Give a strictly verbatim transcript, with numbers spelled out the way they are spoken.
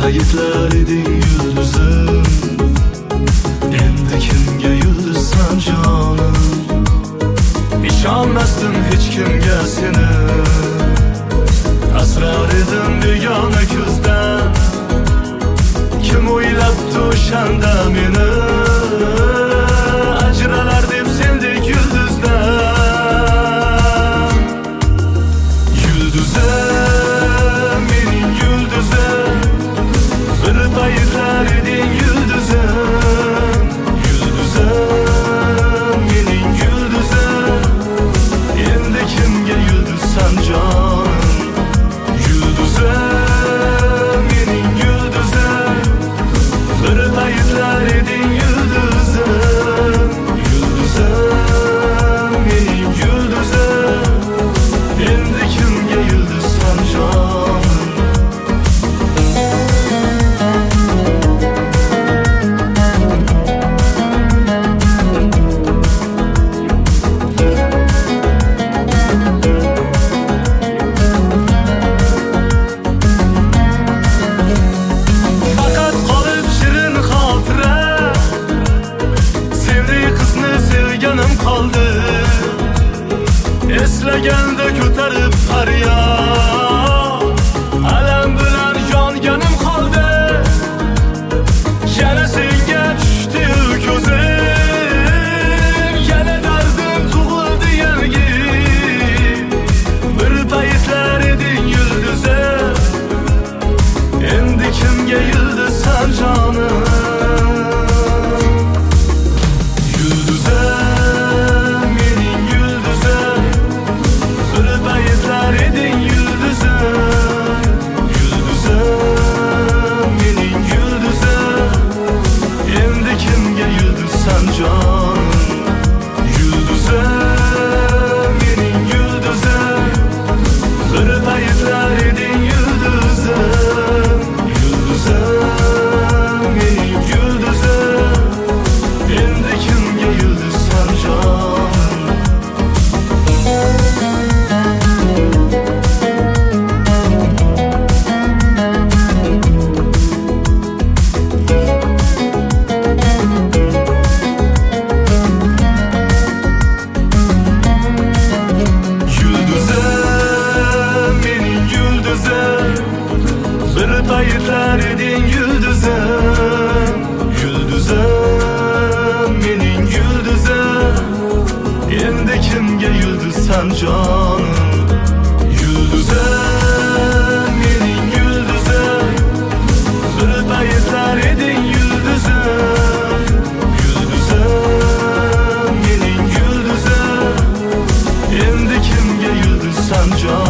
aytlar eding yulduzim, endi kimga yulduzsan jonim? İshonmasdim hech kimga seni, asrar edim begona ko'zdan. Kim o'ylabdi o'shanda meni, ajralar deb sendek yulduzdan. Yulduzim, mening yulduzim, bir paytlar eding yulduzim. Yulduzim, mening yulduzim, endi kimga yulduzsan jonim? Yulduzim, mening yulduzim, bir paytlar eding yulduzim. Yulduzim, mening yulduzim, endi kimga yulduzsan jonim? Faqat qolib shirin xotira, sevdiği qizni sevganim qoldi. Eslaganda ko'tarib faryod, alam bilan yonganim qoldi. Yana senga tushdi ko'zim, yana dardim tug'ildi yangi. Bir paytlar eding yulduzim, endi kimga yulduzsan jonim? Yulduzim, mening yulduzim, bir paytlar eding yulduzim. Yulduzim, mening yulduzim, endi kimga yulduzsan jonim? Yulduzim, mening yulduzim, bir paytlar eding yulduzim. Yulduzim, mening yulduzim, endi kimga yulduzsan jonim? Yulduzim, mening yulduzim, bir paytlar eding yulduzim. Yulduzim, mening yulduzim, endi kimga yulduzsan jonim? Yulduzim, mening yulduzim, bir paytlar eding yulduzim. Yulduzim, mening yulduzim, endi kimga yulduzsan jonim?